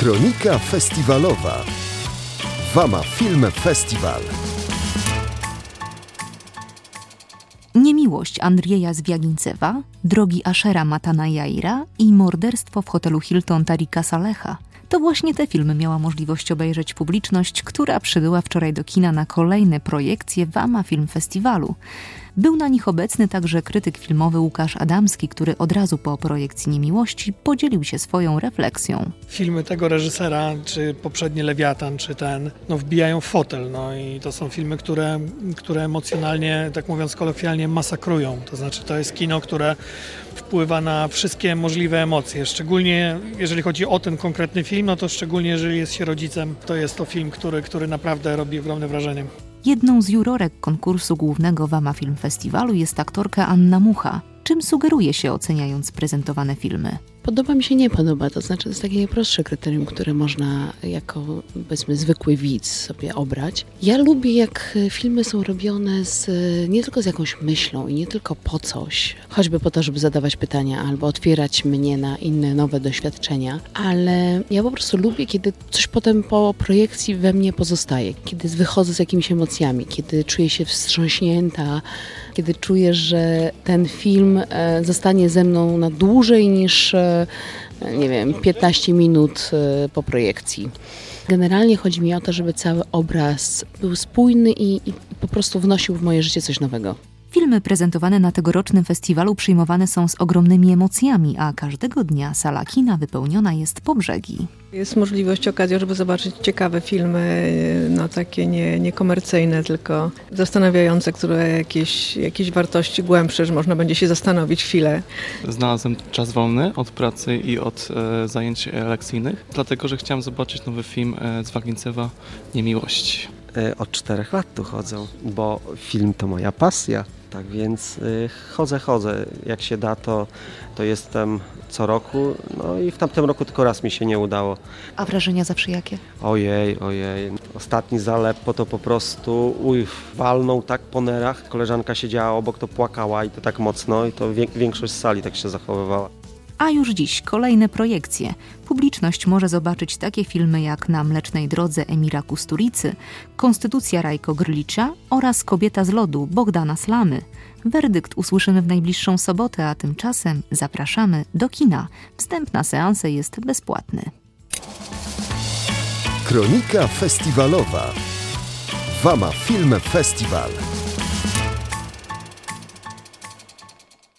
Kronika festiwalowa. Wama Film Festiwal. Niemiłość Andrzeja Zwiagincewa, Drogi Ashera Matana Jaira i Morderstwo w hotelu Hilton Tarika Saleha. To właśnie te filmy miała możliwość obejrzeć publiczność, która przybyła wczoraj do kina na kolejne projekcje Wama Film Festiwalu. Był na nich obecny także krytyk filmowy Łukasz Adamski, który od razu po projekcji Niemiłości podzielił się swoją refleksją. Filmy tego reżysera, czy poprzednie Lewiatan, czy ten, wbijają w fotel. I to są filmy, które emocjonalnie, tak mówiąc kolokwialnie, masakrują. To znaczy to jest kino, które wpływa na wszystkie możliwe emocje. Szczególnie jeżeli chodzi o ten konkretny film, to szczególnie jeżeli jest się rodzicem, to jest to film, który naprawdę robi ogromne wrażenie. Jedną z jurorek konkursu głównego Wama Film Festiwalu jest aktorka Anna Mucha. Czym sugeruje się, oceniając prezentowane filmy? Podoba mi się, nie podoba. To znaczy, to jest takie najprostsze kryterium, które można jako, powiedzmy, zwykły widz sobie obrać. Ja lubię, jak filmy są robione nie tylko z jakąś myślą i nie tylko po coś, choćby po to, żeby zadawać pytania albo otwierać mnie na inne, nowe doświadczenia, ale ja po prostu lubię, kiedy coś potem po projekcji we mnie pozostaje, kiedy wychodzę z jakimiś emocjami, kiedy czuję się wstrząśnięta, kiedy czuję, że ten film zostanie ze mną na dłużej niż 15 minut po projekcji. Generalnie chodzi mi o to, żeby cały obraz był spójny i po prostu wnosił w moje życie coś nowego. Filmy prezentowane na tegorocznym festiwalu przyjmowane są z ogromnymi emocjami, a każdego dnia sala kina wypełniona jest po brzegi. Jest możliwość, okazja, żeby zobaczyć ciekawe filmy, takie niekomercyjne, tylko zastanawiające, które jakieś wartości głębsze, że można będzie się zastanowić chwilę. Znalazłem czas wolny od pracy i od zajęć lekcyjnych, dlatego że chciałem zobaczyć nowy film Zwiagincewa Niemiłość. Od 4 lat tu chodzę, bo film to moja pasja, tak więc chodzę. Jak się da, to jestem co roku, i w tamtym roku tylko raz mi się nie udało. A wrażenia zawsze jakie? Ojej. Ostatni Zalepo to po prostu walnął tak po nerach. Koleżanka siedziała obok, to płakała i to tak mocno i to większość sali tak się zachowywała. A już dziś kolejne projekcje. Publiczność może zobaczyć takie filmy jak Na mlecznej drodze Emira Kusturicy, Konstytucja Rajko Grlicza oraz Kobieta z lodu Bogdana Slamy. Werdykt usłyszymy w najbliższą sobotę, a tymczasem zapraszamy do kina. Wstęp na seanse jest bezpłatny. Kronika festiwalowa. Wama Film Festiwal.